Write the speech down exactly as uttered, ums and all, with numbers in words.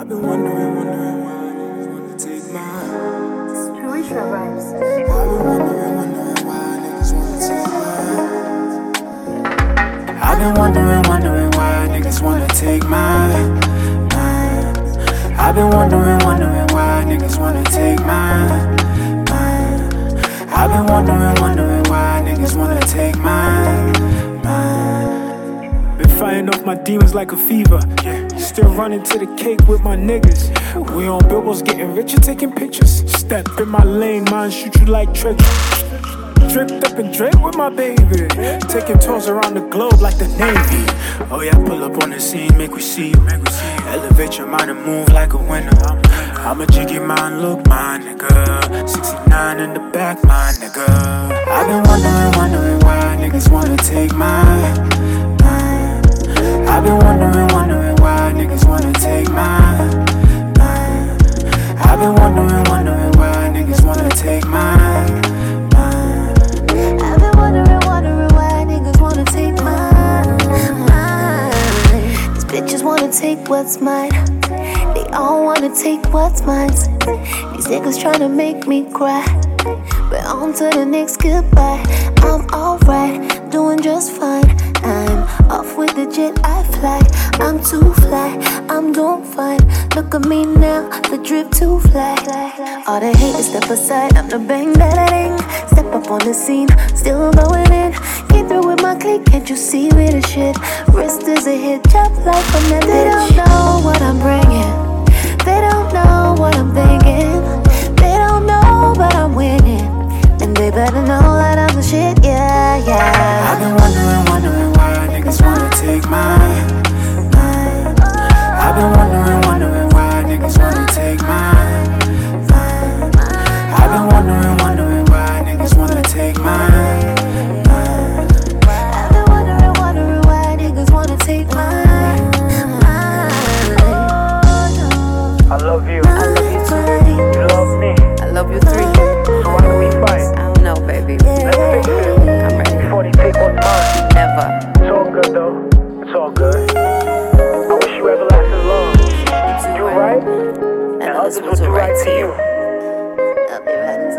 I've been wondering, wondering why niggas wanna take mine. Spiritual vibes. I've been wondering, wondering why niggas wanna take mine. I've been wondering, wondering why niggas wanna take mine. mine. I've been wondering, wondering why niggas wanna take mine. mine. I've been wondering, wondering why niggas wanna take mine. mine. Been fighting off my demons like a fever. Yeah. Still running to the cake with my niggas. We on billboards getting richer, taking pictures. Step in my lane, mine shoot you like treasure. Dripped up and draped with my baby. Taking tours around the globe like the Navy. Oh yeah, pull up on the scene, make we see you. Elevate your mind and move like a winner. I'm a jiggy mind, look my nigga. sixty-nine in the back, my nigga. I've been wondering, wondering why niggas wanna take mine. I've been wondering, wondering why niggas wanna take mine. mine. I've been wondering, wondering why niggas wanna take mine. mine. I've been wondering, wondering why niggas wanna take mine. mine. These bitches wanna take what's mine. They all wanna take what's mine. These niggas tryna make me cry, but on to the next goodbye. I'm alright, doing just fine. I'm off with the jet, I fly. I'm too fly, I'm doing fine. Look at me now, the drip too fly. All the haters step aside, I'm the bang that ding. Step up on the scene, still going in. Came through with my clique, can't you see with the shit? Wrist is a hit, chop like from that bitch. They don't know what I'm bringing. They don't know what I'm thinking. They don't know, but I'm winning. And they better know that I'm the shit, yeah, yeah. I've been wondering, wondering why niggas wanna take mine. mine. I've been wondering, wondering why niggas wanna take mine. mine. I've been wondering, wondering why niggas wanna take mine. mine. I've been wondering, wondering why niggas wanna take mine. mine. I love you. I love you too. You love me. I love you three. So why do we fight? I don't know, baby. Let's fix it. I'm ready. Before they take what's mine. Never. It's all good though. It's all good. I wish you everlasting love. You right, and And others others will will do do right right to to you. I'll be right